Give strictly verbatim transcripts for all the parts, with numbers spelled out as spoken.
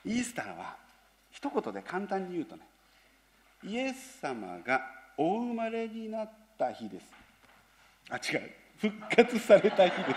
イースターは一言で簡単に言うとね、イエス様がお生まれになった日です。あ、違う、復活された日です。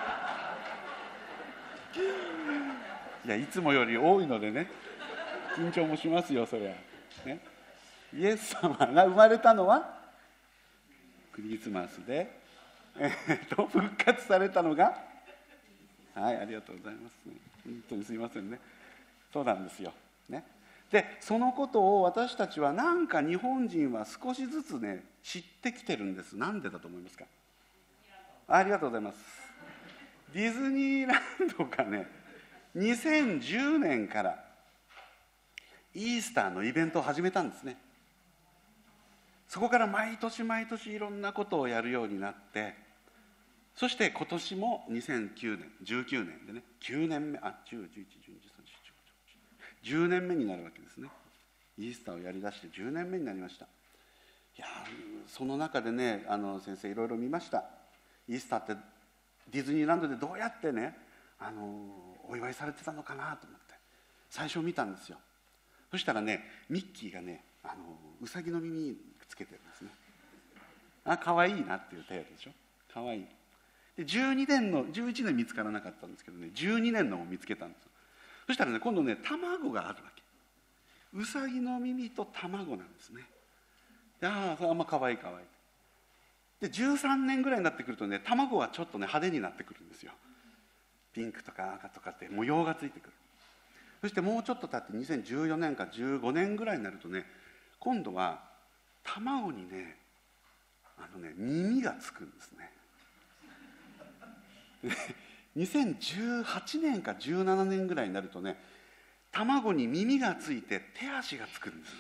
いや、いつもより多いのでね、緊張もしますよ、そりゃ、ね、イエス様が生まれたのはクリスマスで、えー、と復活されたのが、はい、ありがとうございます、ね、本当にすいませんね。そうなんですよ、ね、でそのことを私たちはなんか日本人は少しずつね知ってきてるんです。なんでだと思いますか？ありがとうございます。ディズニーランドがねにせんじゅうねんからイースターのイベントを始めたんですね。そこから毎年毎年いろんなことをやるようになって、そして今年もにせんきゅうねんじゅうきゅうねんでねきゅうねんめ、あじゅう、じゅういち、じゅうに、じゅうさん、じゅうよん、じゅうねんめになるわけですね。イースターをやりだしてじゅうねんめになりました。いやその中でね、あの先生いろいろ見ました。イースターってディズニーランドでどうやってねあのお祝いされてたのかなと思って最初見たんですよ。そしたらねミッキーがねあのうさぎの耳つけてるんですね。あ、かわいいなっていう程度でしょ。かわいい。でじゅうにねんのじゅういちねん見つからなかったんですけどね、じゅうにねんのも見つけたんですよ。そしたらね今度ね卵があるわけ。うさぎの耳と卵なんですね。ああ、それあんまかわいいかわいい。でじゅうさんねんぐらいになってくるとね卵はちょっとね派手になってくるんですよ。ピンクとか赤とかって模様がついてくる。そしてもうちょっと経ってにせんじゅうよねんかじゅうごねんぐらいになるとね今度は卵にねあのね耳がつくんですね。にせんじゅうはちねんかじゅうななねんぐらいになるとね卵に耳がついて手足がつくんですね。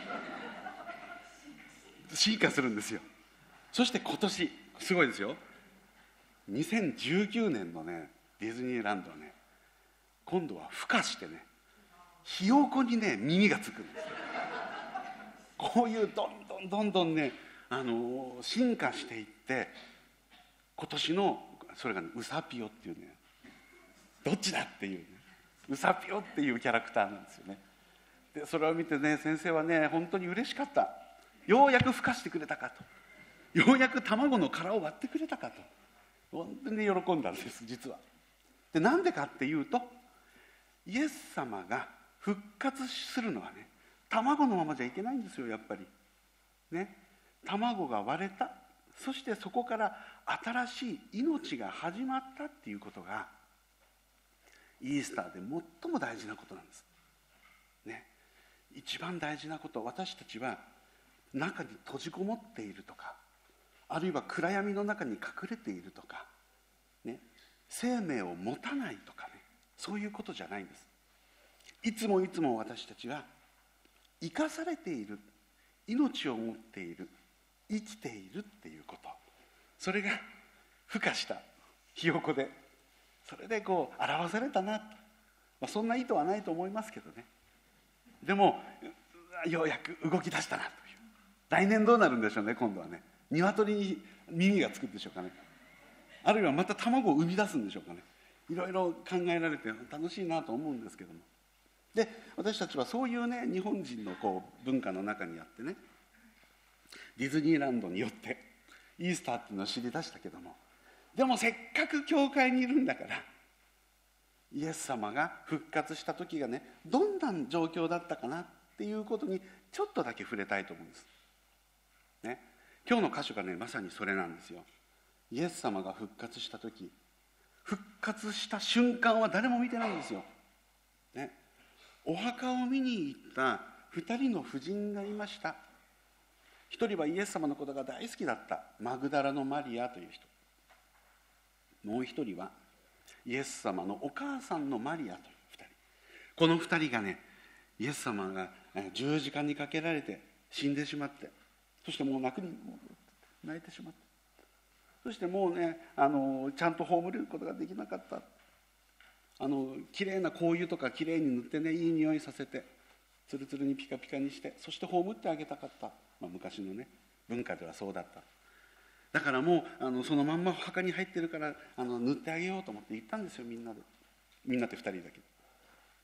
進化するんですよ。そして今年すごいですよ、にせんじゅうきゅうねんのねディズニーランドはね今度は孵化してねひよこにね耳がつくんですよ。こういうどんどんどんどんねあの進化していって、今年のそれがねウサピオっていうね、どっちだっていうねウサピオっていうキャラクターなんですよね。でそれを見てね先生はね本当に嬉しかった。ようやく孵化してくれたかと、ようやく卵の殻を割ってくれたかと本当に喜んだんです実は。でなんでかっていうとイエス様が復活するのはね卵のままじゃいけないんですよ。やっぱりね卵が割れた、そしてそこから新しい命が始まったっていうことがイースターで最も大事なことなんですね。一番大事なこと、私たちは中に閉じこもっているとか、あるいは暗闇の中に隠れているとか、ね、生命を持たないとかね、そういうことじゃないんです。いつもいつも私たちは生かされている、命を持っている、生きているっていうこと、それが孵化したひよこで、それでこう表されたなと、まあ、そんな意図はないと思いますけどね。でもようやく動き出したなという。来年どうなるんでしょうね。今度はね鶏に耳がつくんでしょうかね、あるいはまた卵を生み出すんでしょうかね。いろいろ考えられて楽しいなと思うんですけども、で私たちはそういうね日本人のこう文化の中にあってね、ディズニーランドによってイースターっていうのを知り出したけども、でもせっかく教会にいるんだからイエス様が復活した時がねどんな状況だったかなっていうことにちょっとだけ触れたいと思うんですね。今日の箇所がねまさにそれなんですよ。イエス様が復活した時、復活した瞬間は誰も見てないんですよ、ね、お墓を見に行ったふたりの婦人がいました。一人はイエス様のことが大好きだったマグダラのマリアという人、もう一人はイエス様のお母さんのマリアという二人。この二人がねイエス様が十字架にかけられて死んでしまって、そしてもう泣くに泣いてしまった。そしてもうねあのちゃんと葬ることができなかった。あのきれいな香油とかきれいに塗ってねいい匂いさせてツルツルにピカピカにして、そして葬ってあげたかった、まあ、昔のね文化ではそうだった。だからもうあのそのまんま墓に入ってるからあの塗ってあげようと思って行ったんですよ、みんなで。みんなってふたりだけど。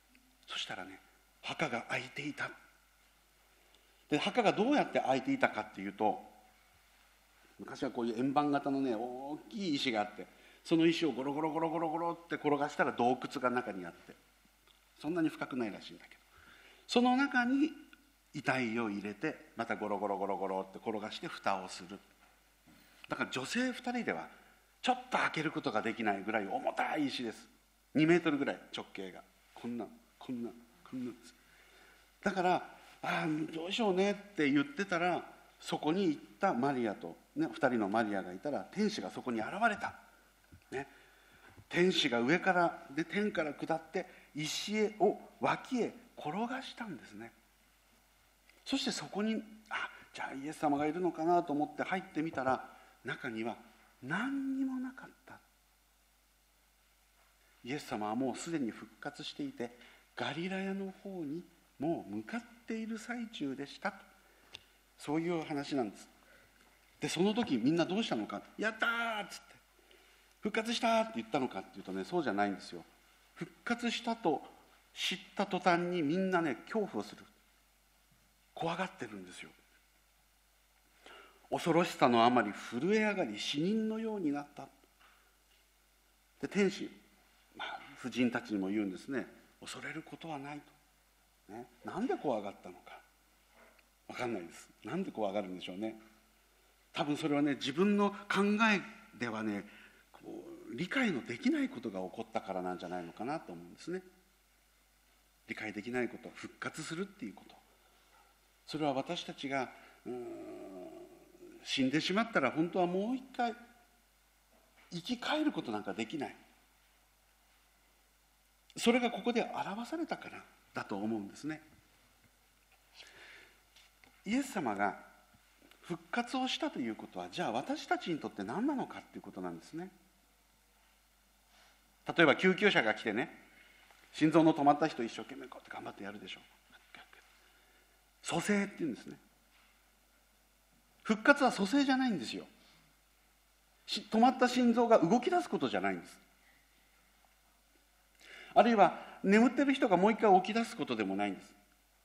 そしたらね、墓が開いていた。で墓がどうやって開いていたかっていうと、昔はこういう円盤型のね大きい石があって、その石をゴロゴロゴロゴロゴロって転がしたら洞窟が中にあって、そんなに深くないらしいんだけど、その中に遺体を入れてまたゴロゴロゴロゴロって転がして蓋をする。だから女性ふたりではちょっと開けることができないぐらい重たい石です。にメートルぐらい直径が、こんなこんなこんなです。だからああどうしようねって言ってたら、そこに行ったマリアと、ね、ふたりのマリアがいたら、天使がそこに現れた、ね、天使が上からで天から下って石へを脇へ転がしたんですね。そしてそこに、あ、じゃあイエス様がいるのかなと思って入ってみたら、中には何にもなかった。イエス様はもうすでに復活していて、ガリラヤの方にもう向かっている最中でしたと、そういう話なんです。でその時みんなどうしたのか、やったーっつって復活したって言ったのかっていうとね、そうじゃないんですよ。復活したと知った途端にみんなね恐怖をする、怖がってるんですよ。恐ろしさのあまり震え上がり死人のようになった。で天使、まあ、婦人たちにも言うんですね、恐れることはないと、ね、なんで怖がったのか分かんないです。なんで怖がるんでしょうね。多分それはね、自分の考えではねこう理解のできないことが起こったからなんじゃないのかなと思うんですね。理解できないこと、復活するっていうこと、それは私たちがうーん死んでしまったら本当はもう一回生き返ることなんかできない、それがここで表されたからだと思うんですね。イエス様が復活をしたということは、じゃあ私たちにとって何なのかということなんですね。例えば救急車が来てね、心臓の止まった人一生懸命こうやって頑張ってやるでしょう。蘇生っていうんですね。復活は蘇生じゃないんですよ。止まった心臓が動き出すことじゃないんです。あるいは眠ってる人がもう一回起き出すことでもないんです。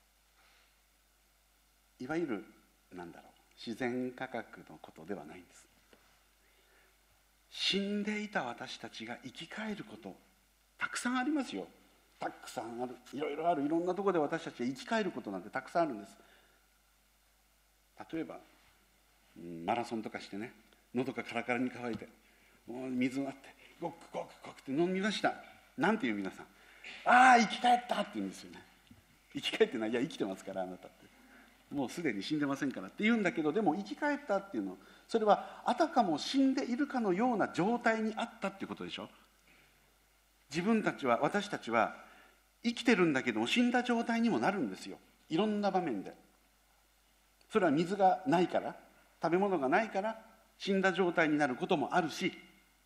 いわゆるなんだろう、自然科学のことではないんです。死んでいた私たちが生き返ること、たくさんありますよ。たくさんある、いろいろある、いろんなところで私たちが生き返ることなんてたくさんあるんです。例えば、うん、マラソンとかしてね、喉がカラカラに乾いて、もう水があってゴクゴクゴクって飲みました。なんていう皆さん、ああ生き返ったって言うんですよね。生き返ってない、いや生きてますからあなたって、もうすでに死んでませんからって言うんだけど、でも生き返ったっていうの、それはあたかも死んでいるかのような状態にあったっていうことでしょ。自分たちは、私たちは生きてるんだけども死んだ状態にもなるんですよ、いろんな場面で。それは水がないから、食べ物がないから死んだ状態になることもあるし、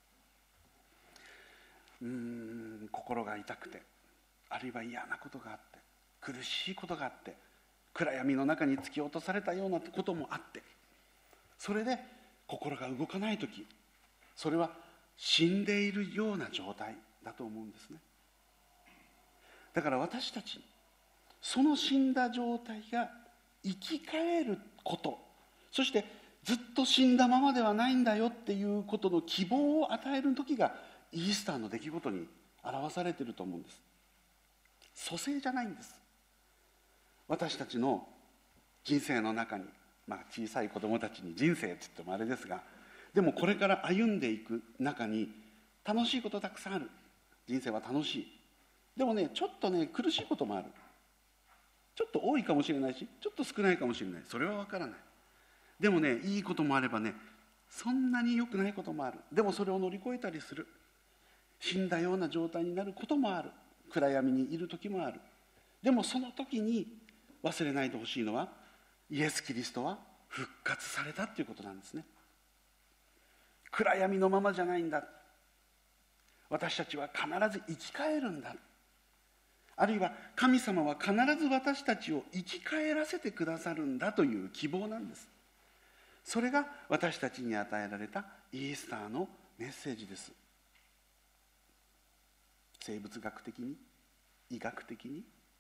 うーん心が痛くて、あるいは嫌なことがあって、苦しいことがあって、暗闇の中に突き落とされたようなこともあって、それで心が動かないとき、それは死んでいるような状態だと思うんですね。だから私たち、その死んだ状態が生き返ること、そしてずっと死んだままではないんだよっていうことの希望を与える時がイースターの出来事に表されていると思うんです。蘇生じゃないんです。私たちの人生の中に、まあ、小さい子供たちに人生って言ってもあれですが、でもこれから歩んでいく中に楽しいことたくさんある。人生は楽しい。でもね、ちょっとね苦しいこともある。ちょっと多いかもしれないし、ちょっと少ないかもしれない。それは分からない。でもね、いいこともあればね、そんなに良くないこともある。でもそれを乗り越えたりする。死んだような状態になることもある。暗闇にいる時もある。でもその時に忘れないでほしいのは、イエス・キリストは復活されたということなんですね。暗闇のままじゃないんだ。私たちは必ず生き返るんだ。あるいは神様は必ず私たちを生き返らせてくださるんだという希望なんです。それが私たちに与えられたイースターのメッセージです。生物学的に、医学的に、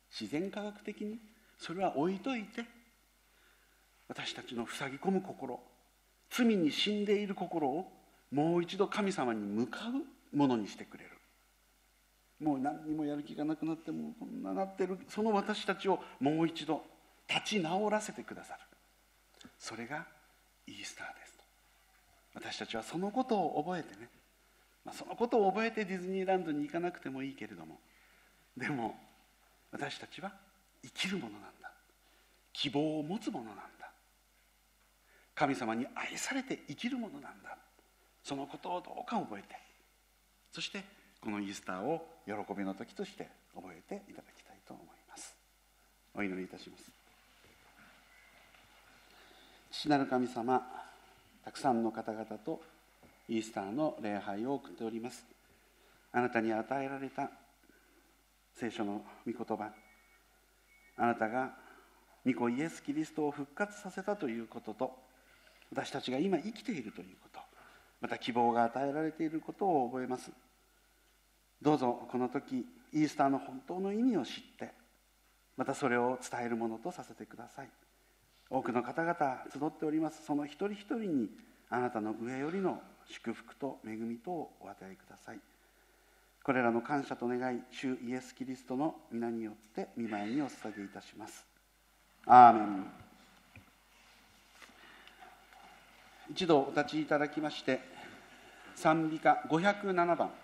自然科学的にそれは置いといて、私たちの塞ぎ込む心、罪に死んでいる心をもう一度神様に向かうものにしてくれる。もう何にもやる気がなくなって、もうこんななってるその私たちをもう一度立ち直らせてくださる。それがイースターですと。私たちはそのことを覚えてね、まあ、そのことを覚えてディズニーランドに行かなくてもいいけれども、でも私たちは生きるものなんだ、希望を持つものなんだ、神様に愛されて生きるものなんだ、そのことをどうか覚えて、そしてこのイースターを喜びの時として覚えていただきたいと思います。お祈りいたします。父なる神様、たくさんの方々とイースターの礼拝を送っております。あなたに与えられた聖書の御言葉、あなたが御子イエス・キリストを復活させたということと、私たちが今生きているということ、また希望が与えられていることを覚えます。どうぞこの時イースターの本当の意味を知って、またそれを伝えるものとさせてください。多くの方々集っております。その一人一人にあなたの上よりの祝福と恵みとをお与えください。これらの感謝と願い、主イエス・キリストの皆によって御前にお捧げいたします。アーメン。一度お立ちいただきまして、賛美歌ごひゃくななばん。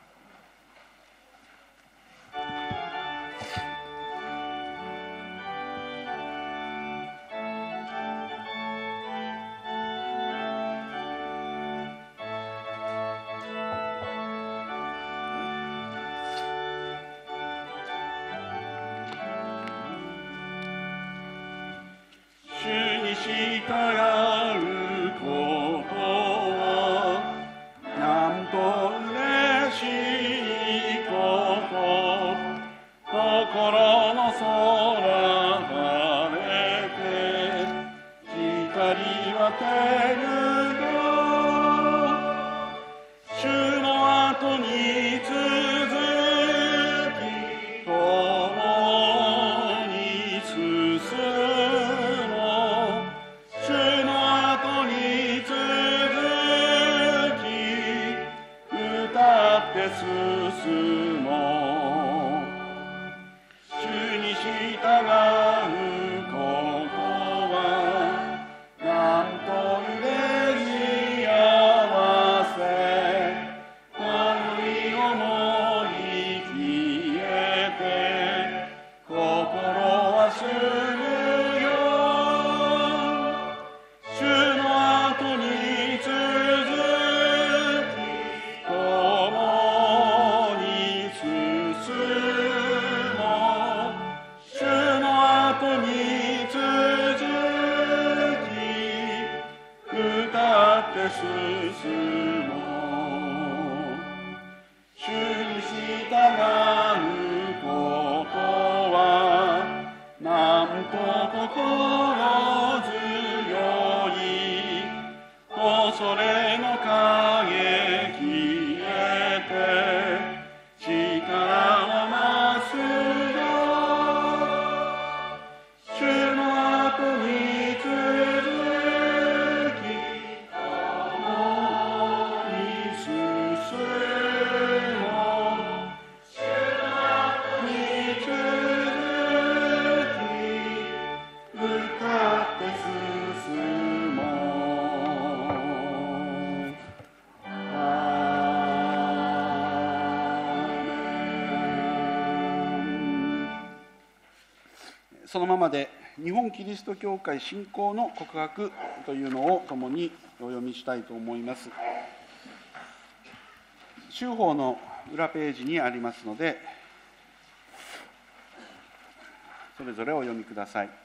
そのままで日本キリスト教会信仰の告白というのを共にお読みしたいと思います。修法の裏ページにありますので、それぞれお読みください。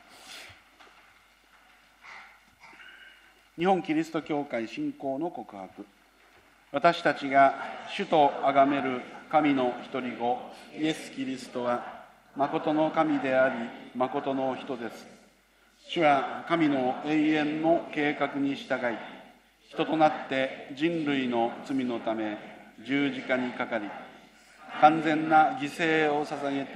日本キリスト教会信仰の告白。私たちが主と崇める神の一人子イエス・キリストは誠の神であり誠の人です。主は神の永遠の計画に従い、人となって人類の罪のため十字架にかかり、完全な犠牲を捧げて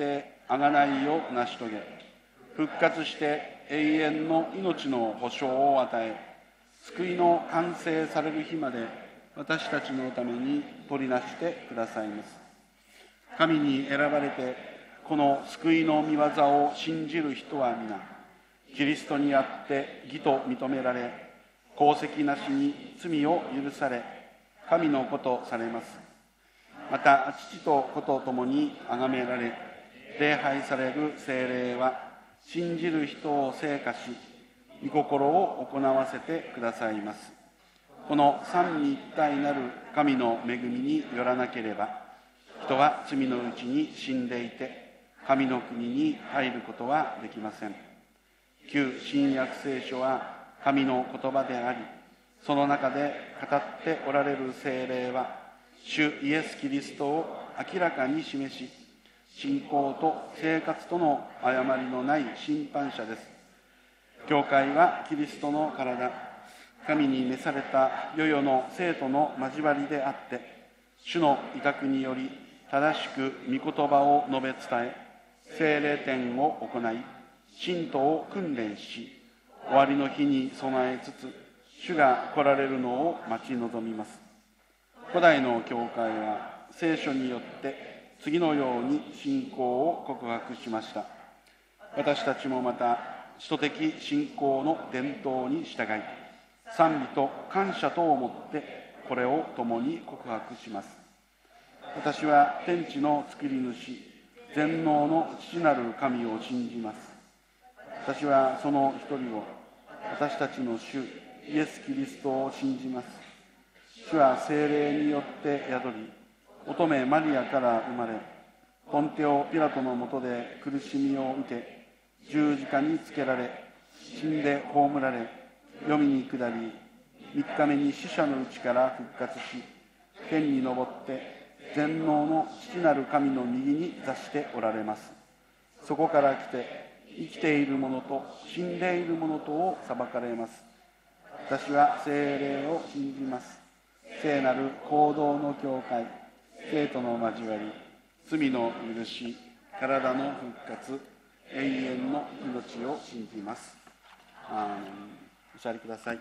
贖いを成し遂げ、復活して永遠の命の保証を与え、救いの完成される日まで私たちのために取りなしてくださいます。神に選ばれてこの救いの御業を信じる人は皆、キリストにあって義と認められ、功績なしに罪を許され、神の子とされます。また父と子と共に崇められ、礼拝される聖霊は信じる人を聖化し、御心を行わせてくださいます。この三位一体なる神の恵みによらなければ、人は罪のうちに死んでいて、神の国に入ることはできません。旧新約聖書は神の言葉であり、その中で語っておられる聖霊は、主イエス・キリストを明らかに示し、信仰と生活との誤りのない審判者です。教会はキリストの体、神に召された世々の生徒の交わりであって、主の委託により正しく御言葉を述べ伝え、聖霊典を行い、信徒を訓練し、終わりの日に備えつつ、主が来られるのを待ち望みます。古代の教会は聖書によって次のように信仰を告白しました。私たちもまた使徒的信仰の伝統に従い、賛美と感謝とをもってこれを共に告白します。私は天地の作り主、全能の父なる神を信じます。私はその一人を、私たちの主イエス・キリストを信じます。主は聖霊によって宿り、乙女マリアから生まれ、ポンテオ・ピラトのもとで苦しみを受け、十字架につけられ、死んで葬られ、黄泉に下り、三日目に死者のうちから復活し、天に昇って全能の父なる神の右に座しておられます。そこから来て、生きている者と死んでいる者とを裁かれます。私は聖霊を信じます。聖なる行動の教会、生徒の交わり、罪の許し、体の復活、永遠の命を信じます。アーメン。お座りください。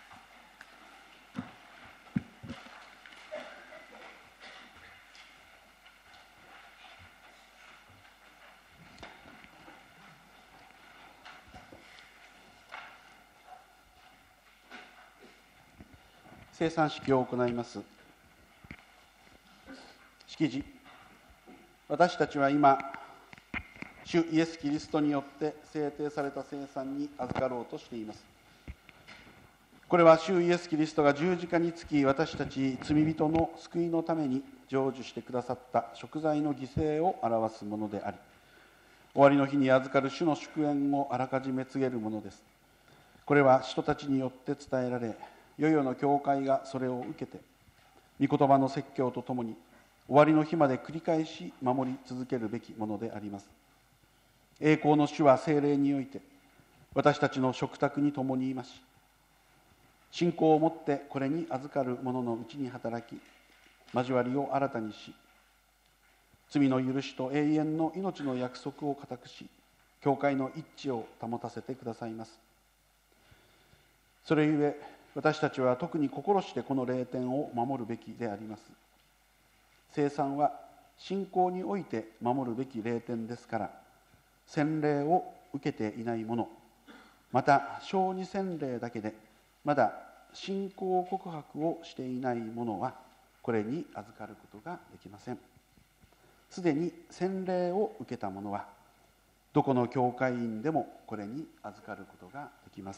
聖餐式を行います。式辞。私たちは今、主イエス・キリストによって制定された聖餐に預かろうとしています。これは主イエス・キリストが十字架につき、私たち罪人の救いのために成就してくださった贖罪の犠牲を表すものであり、終わりの日に預かる主の祝宴をあらかじめ告げるものです。これは使徒たちによって伝えられ、世々の教会がそれを受けて、御言葉の説教とともに終わりの日まで繰り返し守り続けるべきものであります。栄光の主は聖霊において私たちの食卓に共にいまし、信仰をもってこれに預かる者のうちに働き、交わりを新たにし、罪の許しと永遠の命の約束を固くし、教会の一致を保たせてくださいます。それゆえ私たちは特に心してこの霊典を守るべきであります。聖餐は信仰において守るべき霊典ですから、洗礼を受けていない者、また小児洗礼だけでまだ信仰告白をしていない者はこれに預かることができません。すでに洗礼を受けた者はどこの教会員でもこれに預かることができます。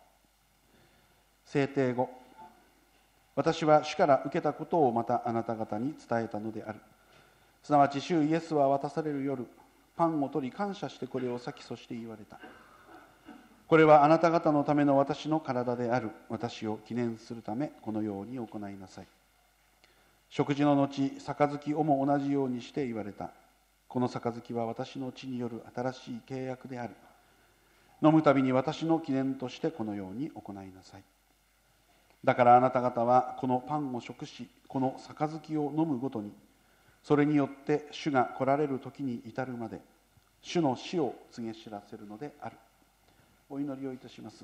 制定後、私は主から受けたことをまたあなた方に伝えたのである。すなわち主イエスは渡される夜、パンを取り感謝してこれを裂き、そして言われた。これはあなた方のための私の体である。私を記念するためこのように行いなさい。食事の後、杯をも同じようにして言われた。この杯は私の血による新しい契約である。飲むたびに私の記念としてこのように行いなさい。だからあなた方はこのパンを食し、この杯を飲むごとに、それによって主が来られる時に至るまで主の死を告げ知らせるのである。お祈りをいたします。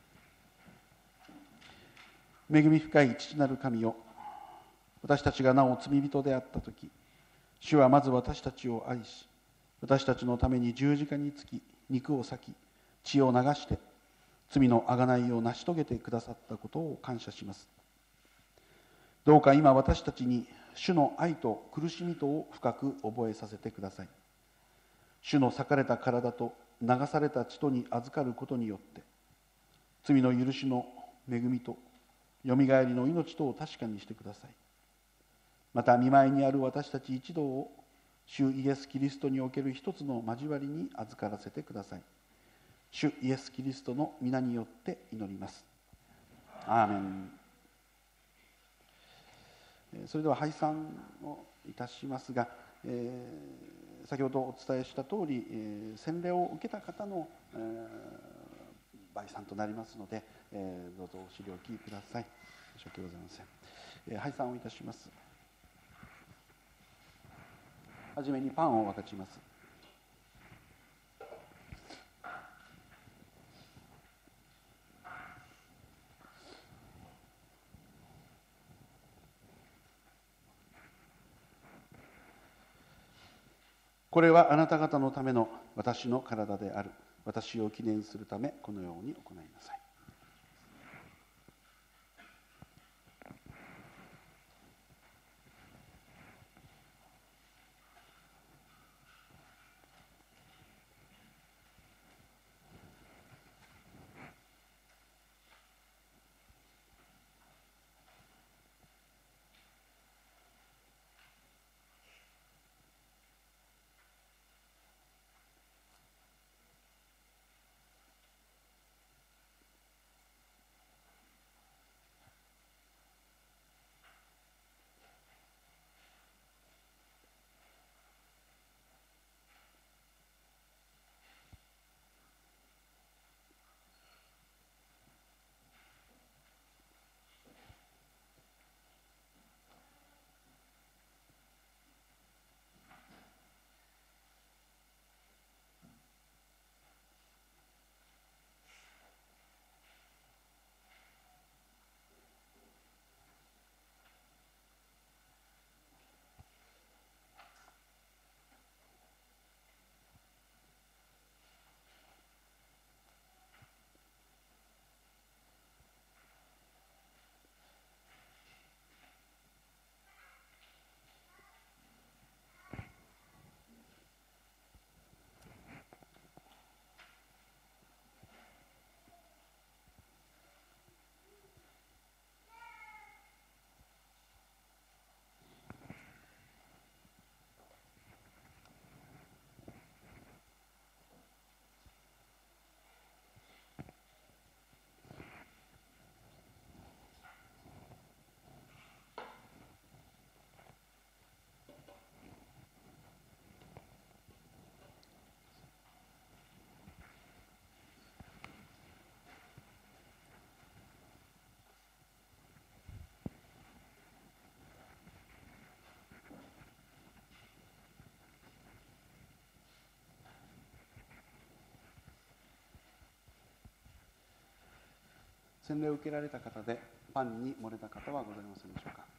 恵み深い父なる神よ、私たちがなお罪人であったとき、主はまず私たちを愛し、私たちのために十字架につき、肉を裂き、血を流して、罪の贖いを成し遂げてくださったことを感謝します。どうか今私たちに主の愛と苦しみとを深く覚えさせてください。主の裂かれた体と流された血とに預かることによって、罪の許しの恵みとよみがえりの命とを確かにしてください。また御前にある私たち一同を主イエス・キリストにおける一つの交わりに預からせてください。主イエス・キリストの皆によって祈ります。アーメン。それでは拝参をいたしますが、えー、先ほどお伝えした通り、えー、洗礼を受けた方の、えー、拝参となりますので、えー、どうぞお知りおきください。申し訳ございません。えー、拝参をいたします。はじめにパンを分かちます。これはあなた方のための私の体である。私を記念するためこのように行いなさい。洗礼を受けられた方でパンに漏れた方はございませんでしょうか。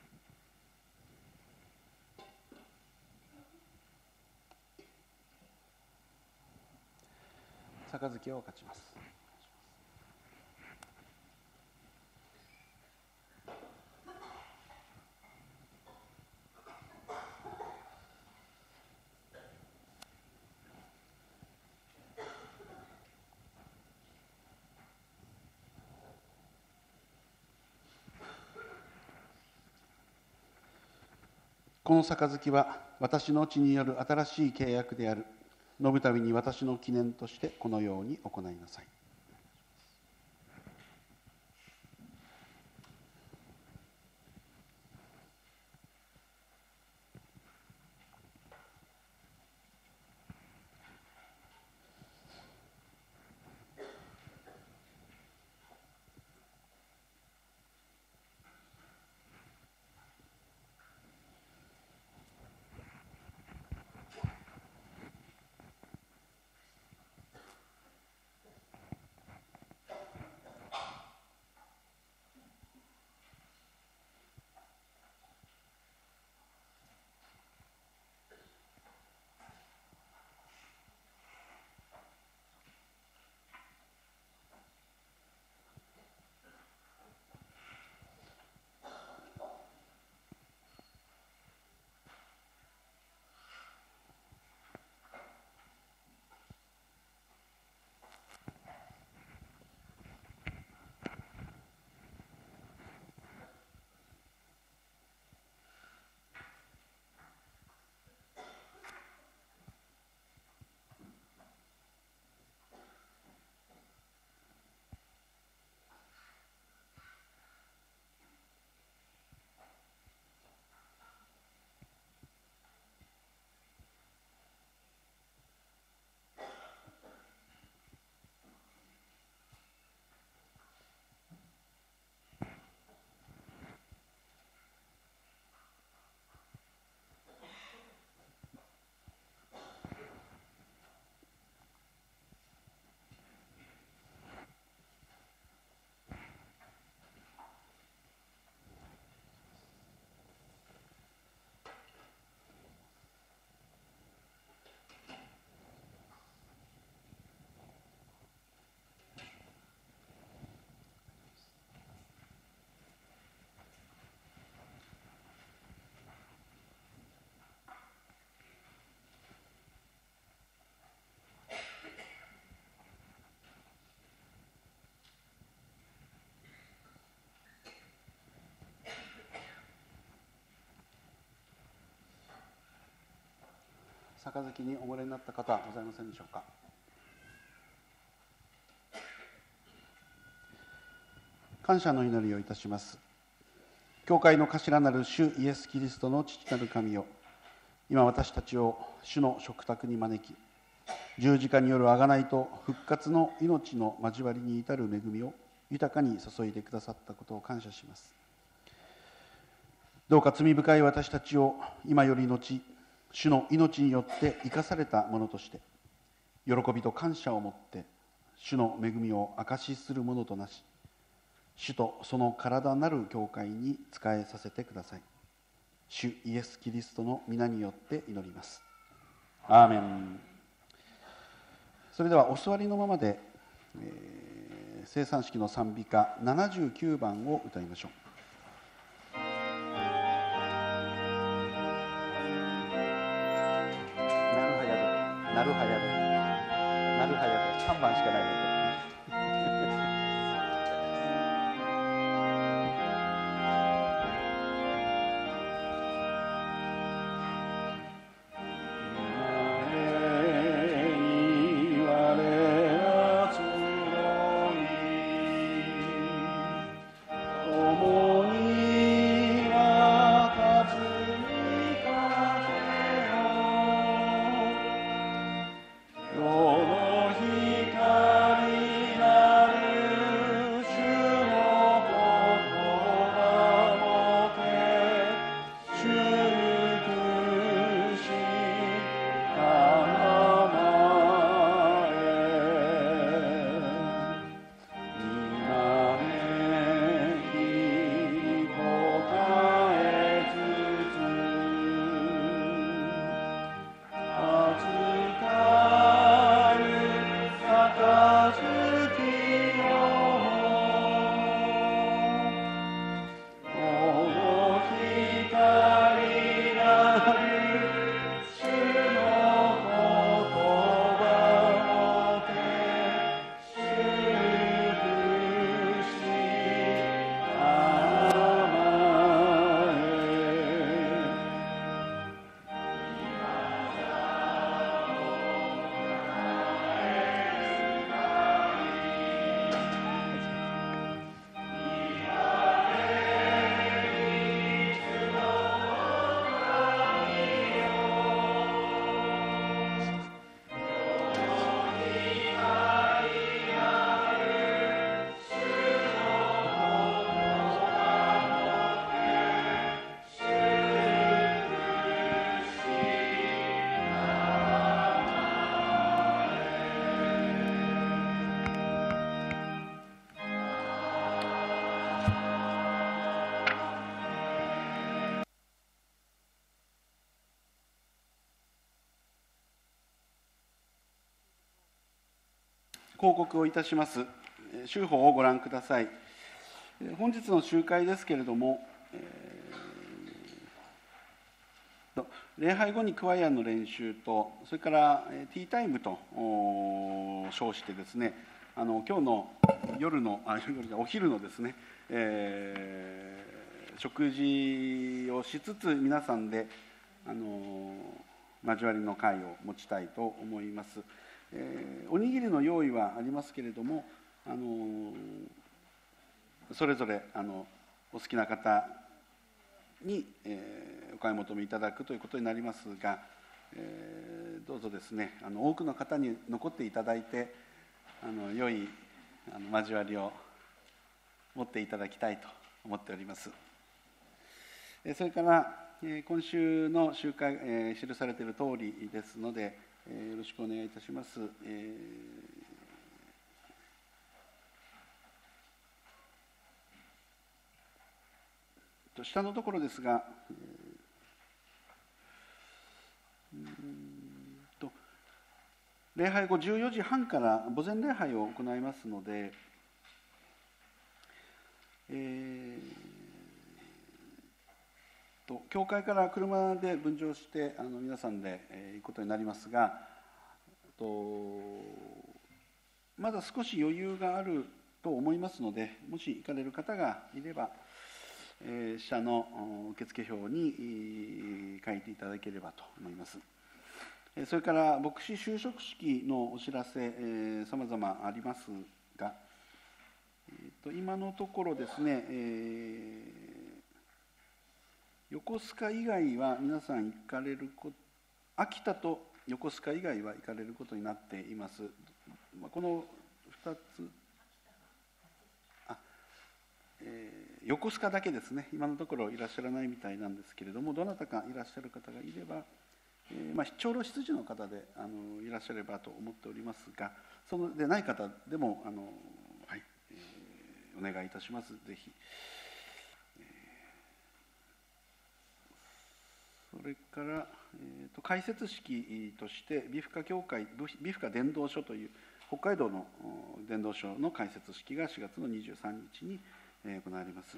杯を分かちます。この杯は私の血による新しい契約である。飲むたびに私の記念としてこのように行いなさい。 杯にお漏れになった方はございませんでしょうか。感謝の祈りをいたします。教会の頭なる主イエス・キリストの父なる神よ、今私たちを主の食卓に招き、十字架による贖いと復活の命の交わりに至る恵みを豊かに注いでくださったことを感謝します。どうか罪深い私たちを今より後、主の命によって生かされたものとして、喜びと感謝を持って主の恵みを証しするものとなし、主とその体なる教会に仕えさせてください。主イエス・キリストの皆によって祈ります。アーメン。それではお座りのままで、えー、聖餐式の賛美歌ななじゅうきゅうばんを歌いましょう。なるはやで、なるはやで、なるはやで、さんばんしかないので。報告をいたします。週報をご覧ください。本日の集会ですけれども、えー、礼拝後にクワイアの練習と、それからティータイムと称してですね、あの今日の夜のあ夜お昼のですね、えー、食事をしつつ皆さんであの交わりの会を持ちたいと思います。えー、おにぎりの用意はありますけれども、あのそれぞれあのお好きな方に、えー、お買い求めいただくということになりますが、えー、どうぞですね、あの多くの方に残っていただいて、あの良いあの交わりを持っていただきたいと思っております。えー、それから、えー、今週の集会、えー、記されている通りですので、えー、よろしくお願いいたします。えー、と下のところですが、えー、うんと礼拝後じゅうよじはんから墓前礼拝を行いますので、えー、と教会から車で分乗してあの皆さんで、えー、行くことになりますが、とまだ少し余裕があると思いますので、もし行かれる方がいれば、えー、下の受付表に書いていただければと思います。 それから牧師就職式のお知らせ、さまざまありますが、えー、と今のところですね、えー、横須賀以外は皆さん行かれること、秋田と横須賀以外は行かれることになっています。このふたつ、あ、えー、横須賀だけですね、今のところいらっしゃらないみたいなんですけれども、どなたかいらっしゃる方がいれば、えーまあ、長老執事の方であのいらっしゃればと思っておりますが、そのでない方でもあの、はいえー、お願いいたします。ぜひ、えー、それから、えー、と開設式として美深教会美深伝道所という北海道の伝道所の開設式がしがつのにじゅうさんにちに行われます。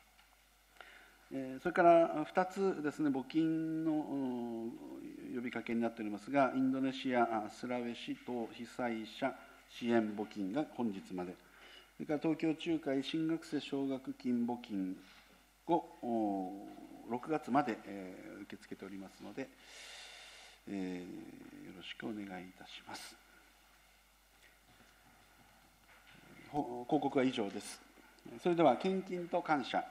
それからふたつですね、募金の呼びかけになっておりますが、インドネシア・スラウェシ島被災者支援募金が本日まで、それから東京中海新学生奨学金募金をろくがつまで受け付けておりますので、えー、よろしくお願いいたします。報告は以上です。それでは献金と感謝。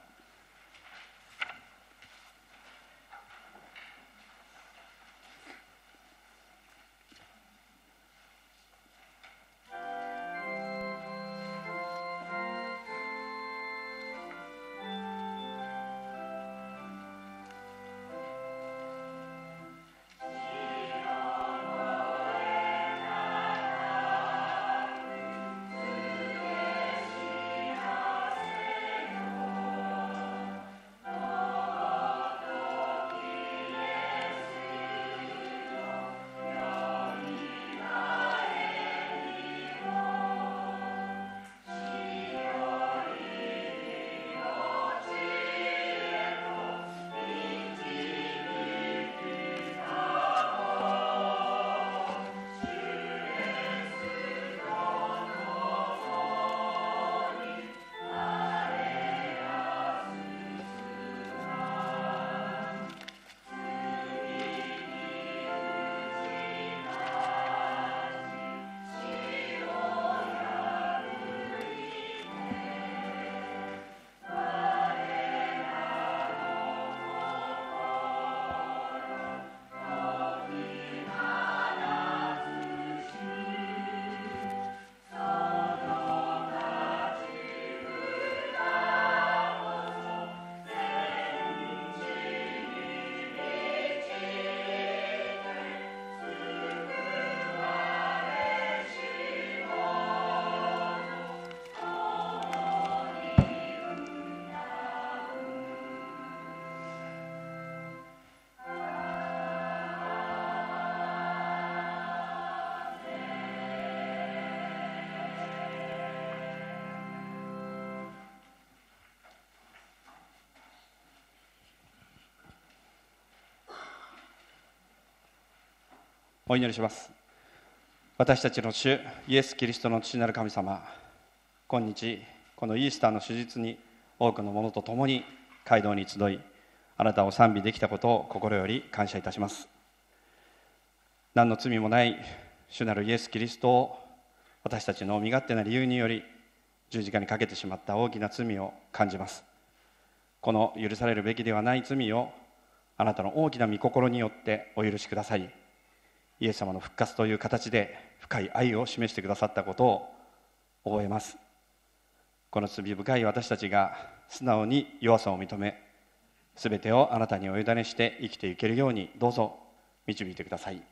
お祈りします。私たちの主イエス・キリストの父なる神様、今日このイースターの主日に多くの者と共に街道に集い、あなたを賛美できたことを心より感謝いたします。何の罪もない主なるイエス・キリストを私たちの身勝手な理由により十字架にかけてしまった大きな罪を感じます。この許されるべきではない罪をあなたの大きな御心によってお許しください。イエス様の復活という形で深い愛を示してくださったことを覚えます。この罪深い私たちが素直に弱さを認め、すべてをあなたにお委ねして生きていけるようにどうぞ導いてください。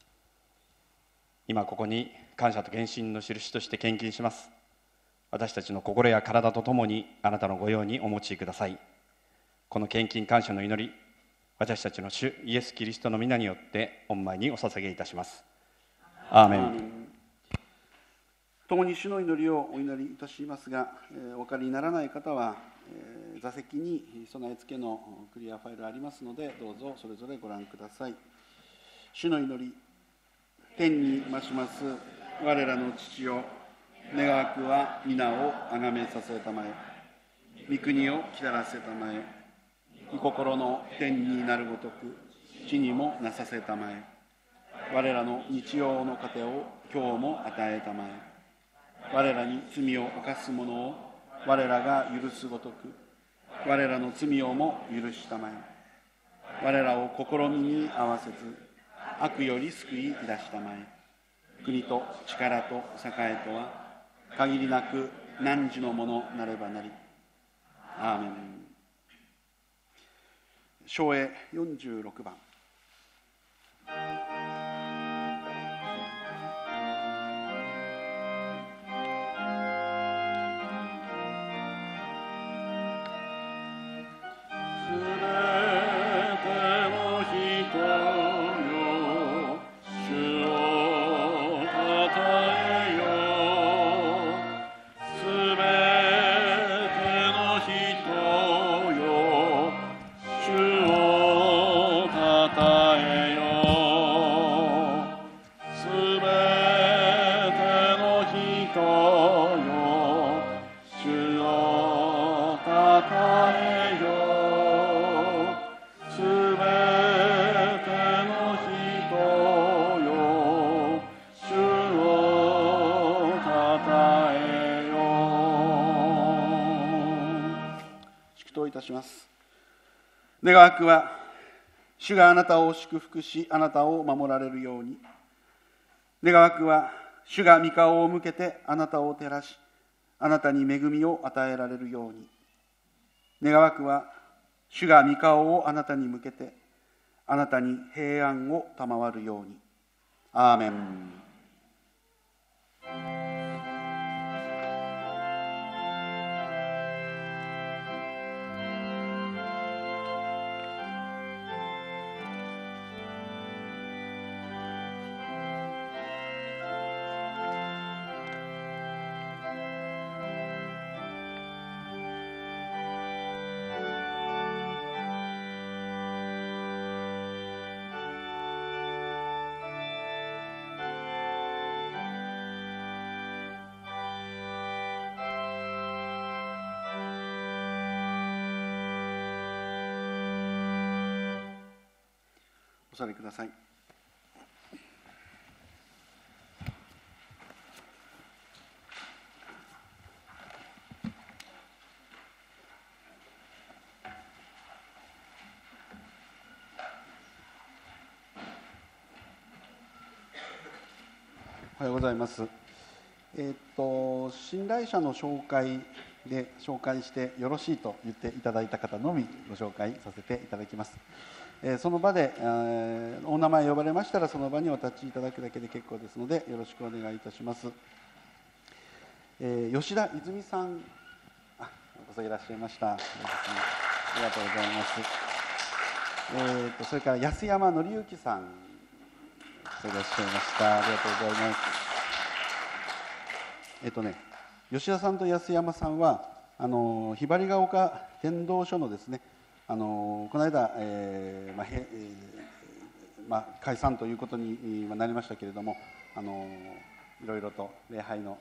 今ここに感謝と献身の印として献金します。私たちの心や体とともにあなたの御用にお持ちください。この献金感謝の祈り、私たちの主イエス・キリストの皆によって御前にお捧げいたします。アーメン。 共に主の祈りをお祈りいたしますが、えー、お分かりにならない方は、えー、座席に備え付けのクリアファイルありますので、どうぞそれぞれご覧ください。主の祈り。天に増します我らの父よ、願わくは皆をあがめさせたまえ、御国を来たらせたまえ、御心の天になるごとく地にもなさせたまえ。 我らの日曜の糧を今日も与えたまえ。我らに罪を犯す者を我らが許すごとく、我らの罪をも許したまえ。我らを試みに合わせず、悪より救い出したまえ。国と力と栄とは限りなく汝のものなればなり。アーメン。唱詠よんじゅうろくばん。願わくは、主があなたを祝福し、あなたを守られるように。願わくは、主が御顔を向けてあなたを照らし、あなたに恵みを与えられるように。願わくは、主が御顔をあなたに向けて、あなたに平安を賜るように。アーメン。お座りください。おはようございます。えー、っと信頼者の紹介で紹介してよろしいと言っていただいた方のみご紹介させていただきます。えー、その場で、えー、お名前呼ばれましたらその場にお立ちいただくだけで結構ですのでよろしくお願いいたします。えー、吉田泉さん、あ、こそいらっしゃいました。ありがとうございます。えー、とそれから安山紀之さん、いらっしゃいました。ありがとうございます。えっとね、吉田さんと安山さんはあのひばりが丘伝道所のですね、あのこの間、えーまあへえーまあ、解散ということになりましたけれども、あのいろいろと礼拝の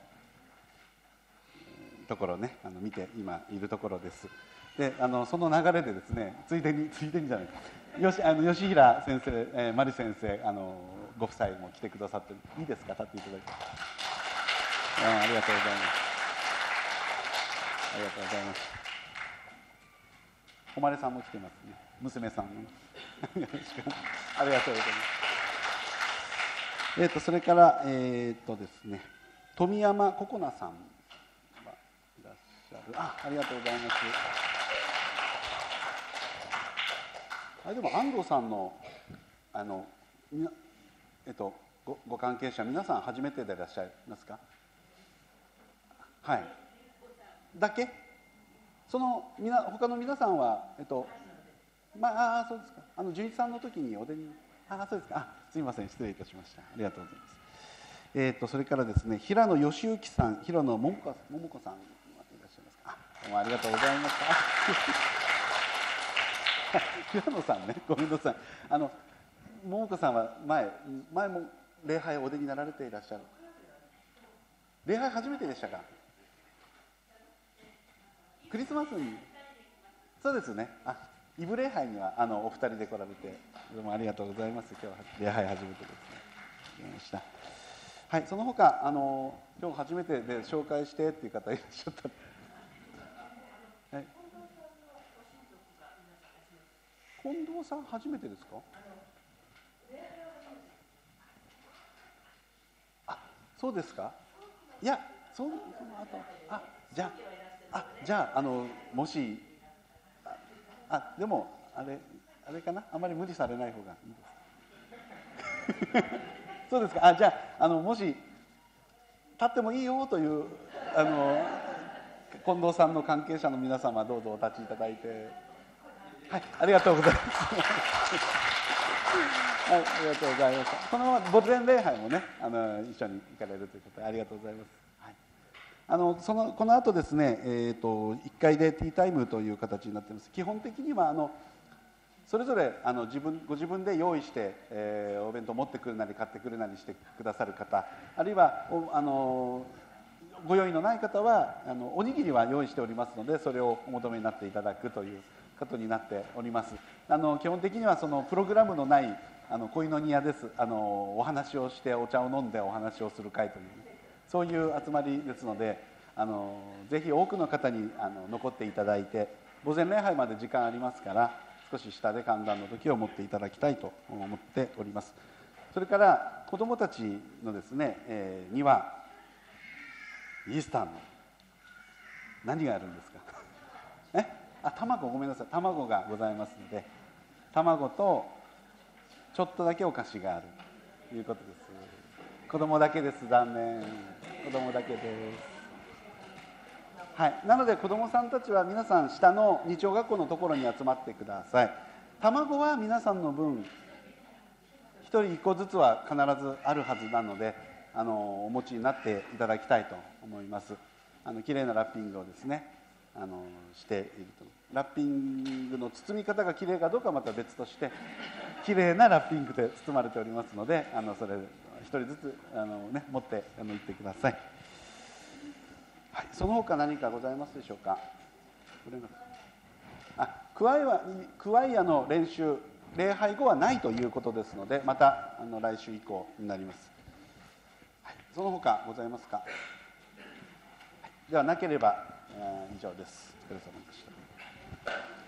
ところをね、あの見て今いるところです。で、あのその流れでですね、ついでについでにじゃないよしあの吉平先生、えー、マリ先生、あのご夫妻も来てくださって、いいですか、立っていただいて。あ, ありがとうございます。ありがとうございます。誉さんも来てますね、娘さんもよろしくありがとうございます。えー、とそれからえっ、ー、とですね、富山ここなさんはいらっしゃる。あ、ありがとうございます。あれでも安藤さんのあのみなえっと ご, ご関係者皆さん初めてでいらっしゃいますか？はい。だけ？そのみな他の皆さんはえっとまああそうですか。あの純一さんの時にお出にあそうですか。あ、すみません、失礼いたしました。ありがとうございます。えっとそれからですね、平野義行さん、平野桃子桃子さんいらっしゃいますか。あ、どうもありがとうございました。平野さんね、ごめんなさい。あの桃子さんは前前も礼拝お出になられていらっしゃる。礼拝初めてでしたか？クリスマスに。そうですね。あ、イブ礼拝にはあのお二人で来られて、どうもありがとうございます。今日は礼拝初めてですね。 ざいました。はい、その他あの今日初めてで紹介してっていう方いらっしゃった。はい、近藤さん初めてですか？あ、そうですか。いや、そのその後、あ、じゃあ、あ、じゃあ、あのもし、あ、あでもあれあれかな、あまり無理されない方がいいです。そうですか。あ、じゃあ、あのもし立ってもいいよというあの近藤さんの関係者の皆様、どうぞお立ちいただいて。はい、ありがとうございます。はい、ありがとうございました。このまま墓前礼拝もね、あの一緒に行かれるということでありがとうございます。はい、あのそのこの後ですね、えー、といっかいでティータイムという形になっています。基本的にはあのそれぞれあの自分ご自分で用意して、えー、お弁当持ってくるなり買ってくるなりしてくださる方、あるいはおあのご用意のない方はあのおにぎりは用意しておりますので、それをお求めになっていただくということになっております。あの基本的にはそのプログラムのないあの恋の庭です。あのお話をしてお茶を飲んでお話をする会という、そういう集まりですので、あのぜひ多くの方にあの残っていただいて、墓前礼拝まで時間ありますから、少し下で歓談の時を持っていただきたいと思っております。それから子どもたちのですね、えー、にはイースターの何があるんですか？えあ卵、ごめんなさい、卵がございますので、卵とちょっとだけお菓子があるということです。子供だけです。残念、子供だけです。はい、なので子どもさんたちは皆さん下の日曜学校のところに集まってください。卵は皆さんの分ひとりいっこずつは必ずあるはずなので、あのお持ちになっていただきたいと思います。あのきれいなラッピングをですね、あのしていると。ラッピングの包み方がきれいかどうかはまた別として、きれいなラッピングで包まれておりますので、あのそれひとりずつあの、ね、持ってあの行ってください。はい、その他何かございますでしょうか。あ、クワイア、クワイアの練習、礼拝後はないということですので、またあの来週以降になります。はい、その他ございますか。はい、ではなければ、えー、以上です。お疲れ様でした。